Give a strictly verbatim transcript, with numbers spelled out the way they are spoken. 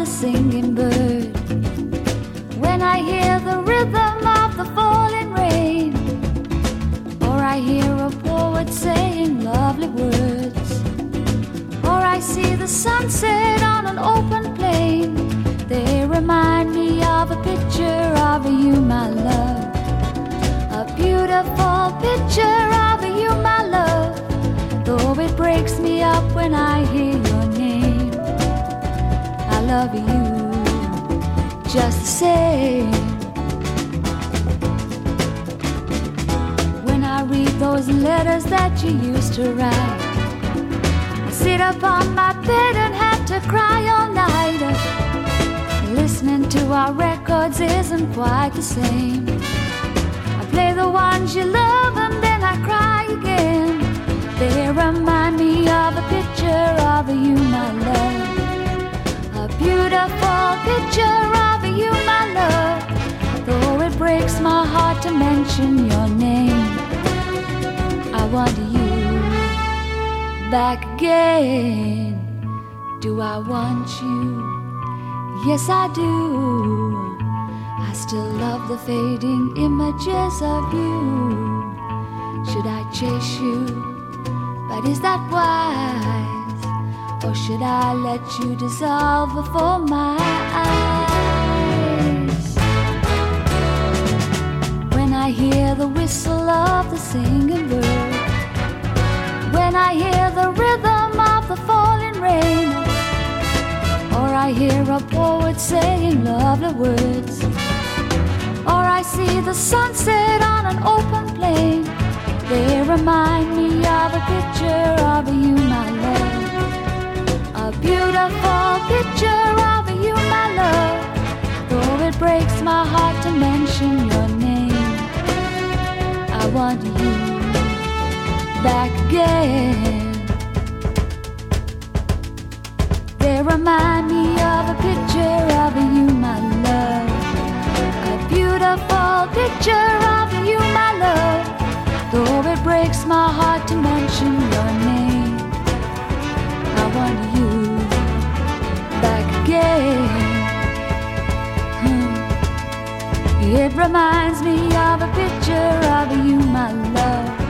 the singing bird. When I hear the rhythm of the falling rain, or I hear a poet saying lovely words, or I see the sunset on an open plain, they remind me of a picture of you, my love. A beautiful picture of you, my love. Though it breaks me up when I hear your name, I love you just the same. When I read those letters that you used to write, I sit up on my bed and have to cry all night. Listening to our records isn't quite the same. I play the ones you love and then I cry again. They remind me of a picture of you, my love. A beautiful picture of you, my love. Though it breaks my heart to mention your name, I want you back again. Do I want you? Yes, I do. I still love the fading images of you. Should I chase you? But is that wise? Or should I let you dissolve before my eyes? When I hear the whistle of the singing bird, when I hear the rhythm of the falling rain, or I hear a poet saying lovely words, or I see the sunset on an open plain, they remind me of a picture of you, my love. A beautiful picture of you, my love. Though it breaks my heart to mention your name, I want you back again. They remind me of a picture of you, my love. A beautiful picture of you, my love. Though it breaks my heart to mention your name, I want you back again. Hmm. It reminds me of a picture of you, my love.